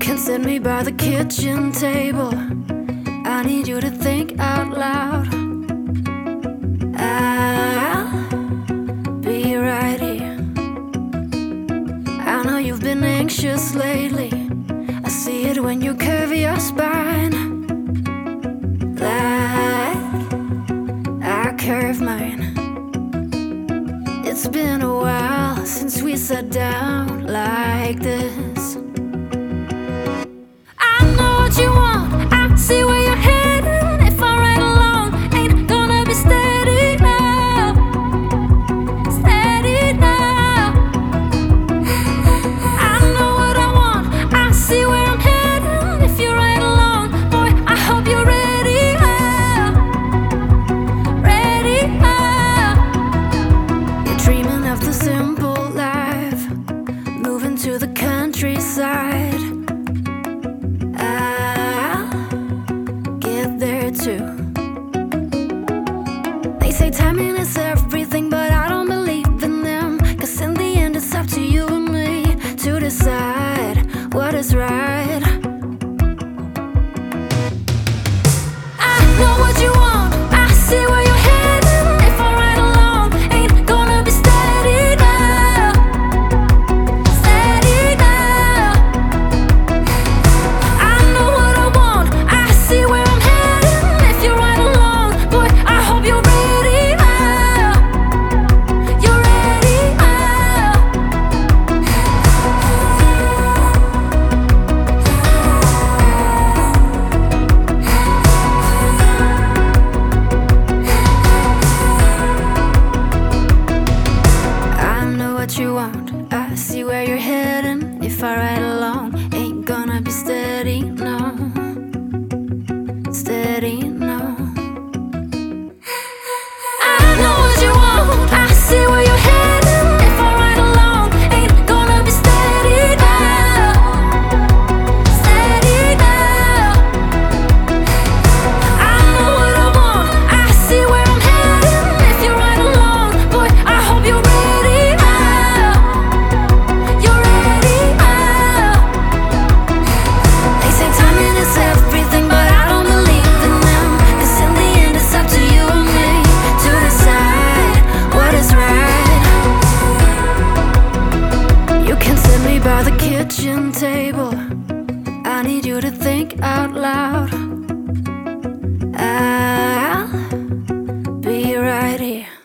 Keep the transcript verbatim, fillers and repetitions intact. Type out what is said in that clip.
can sit me by the kitchen table. I need you to think out loud. I'll be right here. I know you've been anxious lately. I see it when you curve your spine, like I curve mine. It's been a while since we sat down like this. I know what you want, I see where you're heading. If I ride along, ain't gonna be steady now, steady now. I know what I want, I see where I'm heading. If you ride along, boy, I hope you're ready now, ready now. You're dreaming of the simple life, moving to the countryside. Too. They say timing is everything, but I don't believe in them. Cause in the end it's up to you and me to decide what is right. I know what you want, I see where you're heading. If I ride along, ain't gonna be steady now, steady now. I know what I want, I see where I'm headed. You want, I see where you're heading. If I ride along, ain't gonna be steady, no, steady, no. I know what you want, I see where you're heading. If I ride along, ain't gonna be steady now, steady now. I know what I want, I see where I'm heading. If you ride along, boy, I hope you're ready. By the kitchen table, I need you to think out loud. I'll be right here.